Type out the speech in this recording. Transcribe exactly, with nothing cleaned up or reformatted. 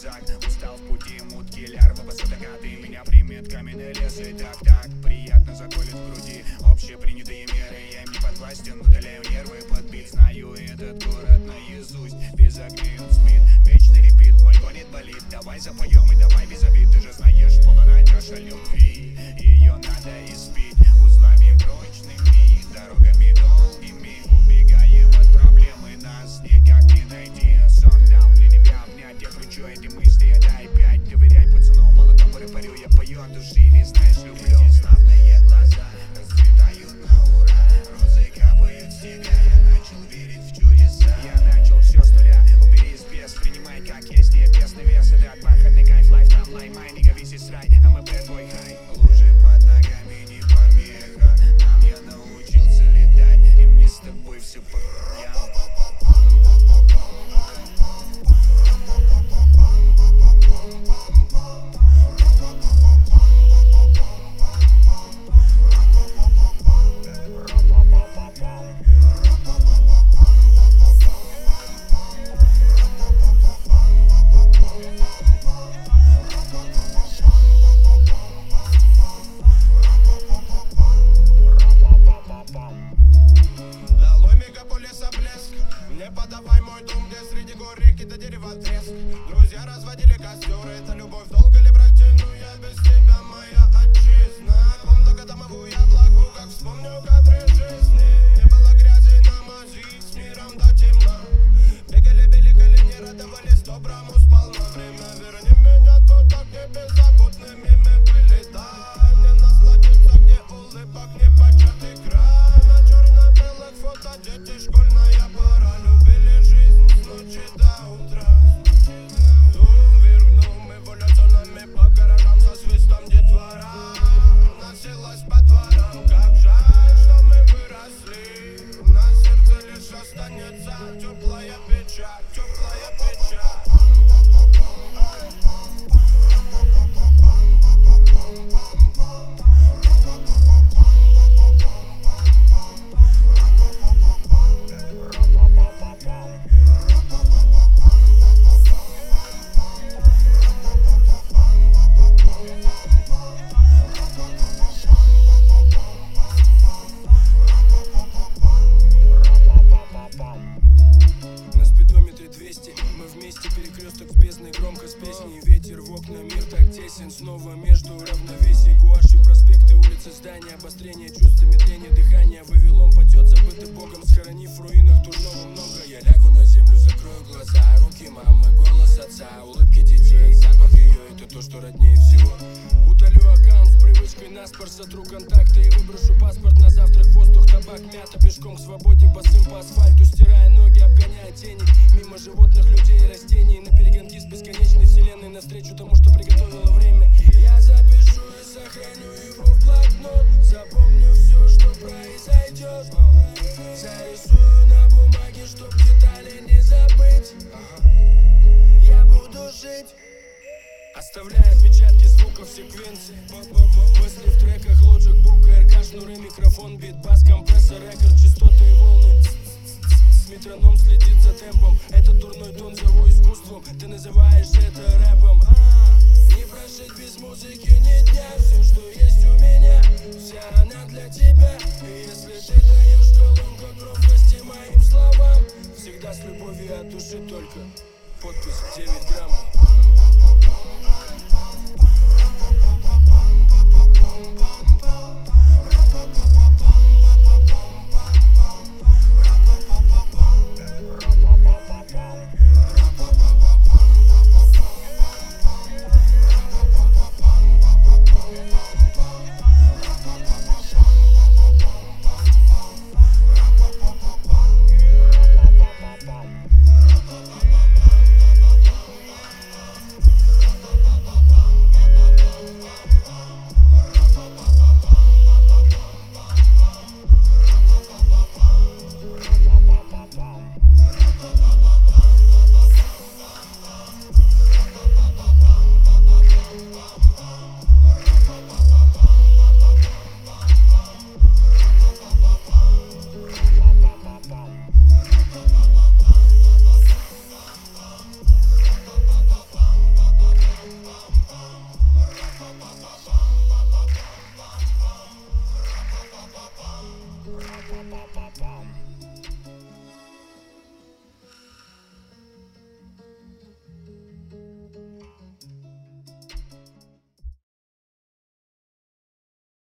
рюкзак. Устал в пути, мутки, лярвы, басатакаты. Меня примет каменный лес и так-так приятно заколет в груди. Общепринятые меры, я им не подвластен, удаляю нервы под бит. Знаю этот город наизусть, без огней он спит. Вечный репит, мой гонит болит. Давай запоем и давай без обид. Ты же знаешь, полная чаша любви, ее надо испить узлами прочными, дорогами долгими. Убегаем от проблемы, нас никак не найти. Sundown, для тебя обнять, я кручу эти мысли. Дай пять, доверяй пацану, молодому рэперю я пою от души. И знаешь, люблю. Славные глаза расцветают на ура, розы капают с тебя. Я начал верить в чудеса, я начал все с нуля. Убери из без, принимай как есть, не бесный вес. Это бархатный кайф, лайф там, лай, май, нига, весь из рай. I'm a bad boy, хай. Лужи под ногами не помеха, нам я научился летать, и мне с тобой все по краям. Долой мегаполиса блеск, не подавай мой дом, где среди гор реки до дерева треск. Друзья разводили костеры, это любовь долго ли протяну я без тебя, моя отчизна. Помню, когда могу я благу, как вспомню кадры жизни. Не было грязи на мази, с миром до темна. Бегали, беликали, не радовались доброму сполна. Время верни меня туда, где беззаботными мы были. Дай мне насладиться, где улыбок не початый край. На черно-белых фото дети, школьная пора. Любили жизнь с ночи до утра. Дом вернул эволюционами по гаражам со свистом детвора. Носилась по дворам, как жаль, что мы выросли. На сердце лишь останется теплая печаль, теплая печаль. На спидометре двести, мы вместе, перекресток с бездной, громко с песней. Ветер в окна, мир так тесен, снова между равновесий. Гуашью проспекты, улицы, здания, обострение чувств, медление дыхания. Вавилон потет, забытый богом, схоронив в руинах дурного много. Я лягу на землю, закрою глаза, руки мамы, голос отца, улыбки детей, запах ее, это то, что роднее всего. Удалю аккаунт с привычкой наспор, сотру контакты и выброшу паспорт на завтрак. Воздух, табак, мята, пешком к свободе, босым по асфальту, стирая ноги, обгоняя тени. Мимо животных, людей и растений, на перегонки с бесконечной вселенной, навстречу тому, что приготовило время. Я запишу и сохраню его в блокнот, запомню все, что произойдет. Зарисую на бумаге, чтоб детали не забыть. Я буду жить, оставляя отпечатки звуков секвенции. Мысли в треках, Logic, Book, РК, шнуры, микрофон, бит, бас, компрессор, рекорд, частоты и волны. Метроном следит за темпом, этот дурной тон зову искусством. Ты называешь это рэп.